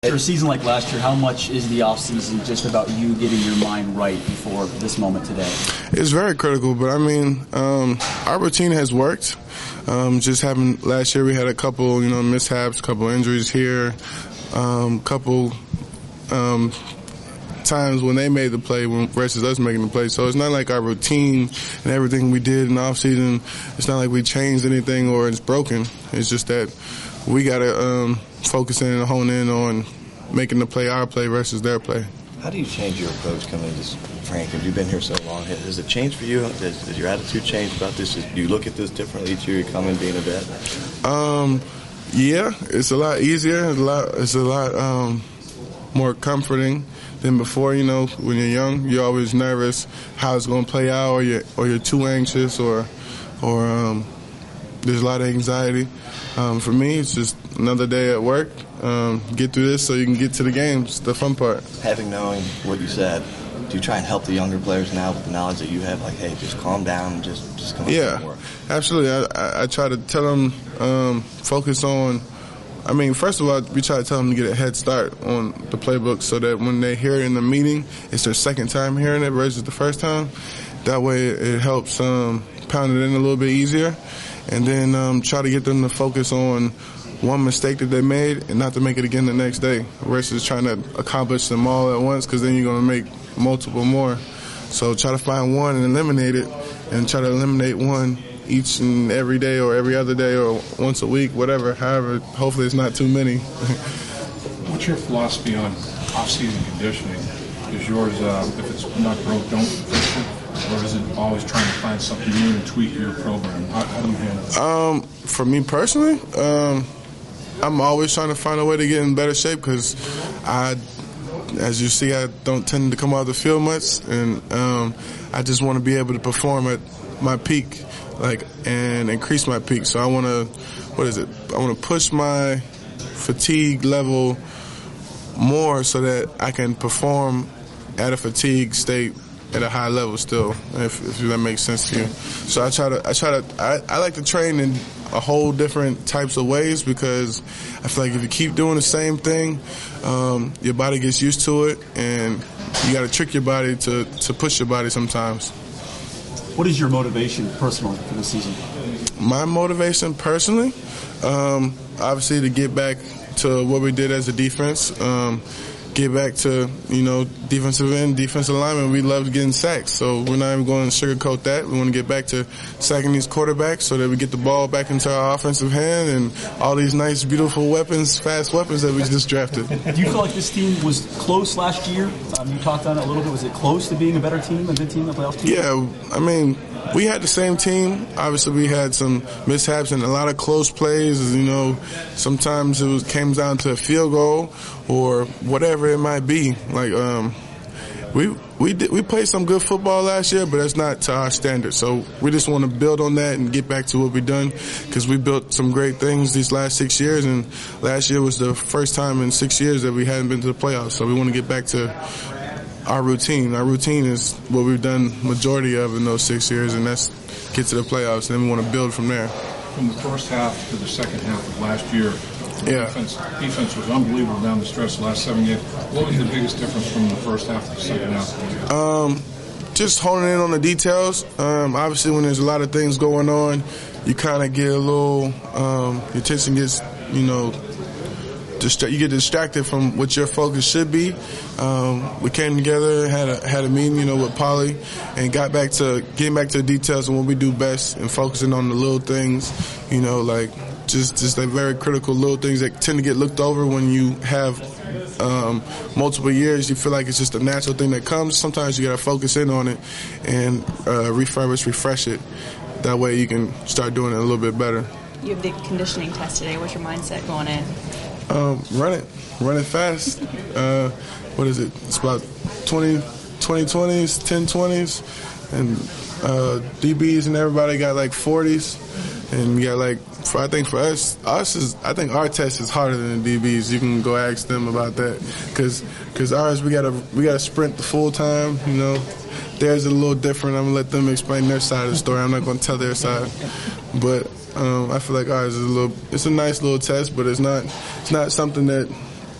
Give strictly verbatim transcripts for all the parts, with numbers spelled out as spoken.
After a season like last year, how much is the offseason just about you getting your mind right before this moment today? It's very critical, but I mean, um, our routine has worked. Um, just having last year, we had a couple, you know, mishaps, a couple injuries here, um, couple um, times when they made the play versus us making the play. So it's not like our routine and everything we did in the offseason, it's not like we changed anything or it's broken. It's just that we got to um, focus in and hone in on making the play our play versus their play. How do you change your approach coming into this, Frank? Have you been here so long? Has it changed for you? Has, has your attitude changed about this? Do you look at this differently each year you come in being a vet? Um, yeah, it's a lot easier. It's a lot, it's a lot um, more comforting than before. You know, when you're young, you're always nervous how it's going to play out, or you're, or you're too anxious, or, or um, there's a lot of anxiety. Um, for me, it's just another day at work. Um, get through this so you can get to the games, the fun part. Having knowing what you said, do you try and help the younger players now with the knowledge that you have? Like, hey, just calm down and just, just come up yeah, with more? Absolutely. I, I, I try to tell them, um, focus on, I mean, first of all, we try to tell them to get a head start on the playbook so that when they hear it in the meeting, it's their second time hearing it versus the first time. That way it helps um, pound it in a little bit easier. And then um, try to get them to focus on one mistake that they made and not to make it again the next day versus trying to accomplish them all at once, because then you're going to make multiple more. So try to find one and eliminate it, and try to eliminate one each and every day or every other day or once a week, whatever. However, hopefully it's not too many. What's your philosophy on off-season conditioning? Is yours, uh, if it's not broke, don't fix it? Or is it always trying to find something new and tweak your program? How, how do you handle it? Um, for me personally, um, I'm always trying to find a way to get in better shape because I, as you see, I don't tend to come out of the field much, and um, I just want to be able to perform at my peak, like, and increase my peak. So I want to, what is it? I want to push my fatigue level more so that I can perform at a fatigue state at a high level still, if, if that makes sense to you. So I try to, I try to, I, I like to train in a whole different types of ways because I feel like if you keep doing the same thing, um, your body gets used to it, and you got to trick your body to, to push your body sometimes. What is your motivation personally for the season? My motivation personally, um, obviously to get back to what we did as a defense, um, get back to, you know, defensive end, defensive lineman. We love getting sacks, so we're not even going to sugarcoat that. We want to get back to sacking these quarterbacks so that we get the ball back into our offensive hand and all these nice, beautiful weapons, fast weapons that we just drafted. Do you feel like this team was close last year? Um, you talked on it a little bit. Was it close to being a better team, a good team, a playoff team? Yeah, I mean, we had the same team. Obviously, we had some mishaps and a lot of close plays. You know, sometimes it was, came down to a field goal or whatever it might be. Like, um, we we did, we played some good football last year, but that's not to our standards. So we just want to build on that and get back to what we've done, because we built some great things these last six years, and last year was the first time in six years that we hadn't been to the playoffs. So we want to get back to our routine. Our routine is what we've done majority of in those six years, and that's get to the playoffs, and then we want to build from there. From the first half to the second half of last year, yeah. defense, defense was unbelievable down the stretch the last seven games. What was the biggest difference from the first half to the second half? Um, just honing in on the details. Um, obviously, when there's a lot of things going on, you kind of get a little, um, your attention gets, you know, you get distracted from what your focus should be. Um, we came together, had a had a meeting, you know, with Polly, and got back to getting back to the details and what we do best, and focusing on the little things, you know, like just just the very critical little things that tend to get looked over when you have um, multiple years. You feel like it's just a natural thing that comes. Sometimes you got to focus in on it and uh, refurbish, refresh it. That way you can start doing it a little bit better. You have the conditioning test today. What's your mindset going in? Um, run it, run it fast. Uh, what is it? It's about twenty, twenty twenties, ten twenties, and uh, D Bs and everybody got like forties, and we got like. For, I think for us, us is I think our test is harder than the D Bs. You can go ask them about that, because because ours we gotta we gotta sprint the full time. You know, theirs is a little different. I'm gonna let them explain their side of the story. I'm not gonna tell their side, but. Um, I feel like ours is a little. It's a nice little test, but it's not. It's not something that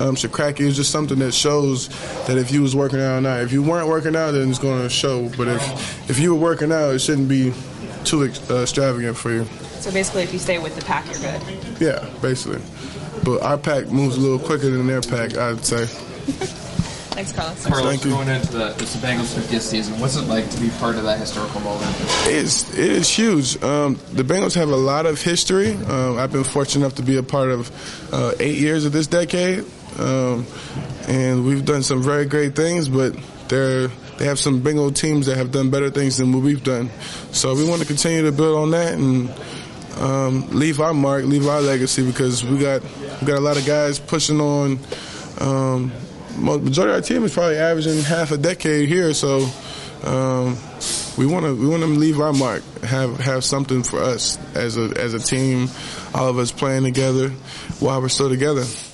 um, should crack it. It's just something that shows that if you was working out or not. If you weren't working out, then it's going to show. But if if you were working out, it shouldn't be too uh, extravagant for you. So basically, if you stay with the pack, you're good. Yeah, basically. But our pack moves a little quicker than their pack, I'd say. Thanks, Carlos. Carlos, Thank you. going into the, it's the Bengals' fiftieth season, what's it like to be part of that historical moment? It's, it is huge. Um, the Bengals have a lot of history. Um, I've been fortunate enough to be a part of uh, eight years of this decade. Um, and we've done some very great things, but they're, they have some Bengal teams that have done better things than what we've done. So we want to continue to build on that and um, leave our mark, leave our legacy, because we got we got a lot of guys pushing on. Um, majority of our team is probably averaging half a decade here, so um, we want to we want to leave our mark, have have something for us as a as a team, all of us playing together while we're still together.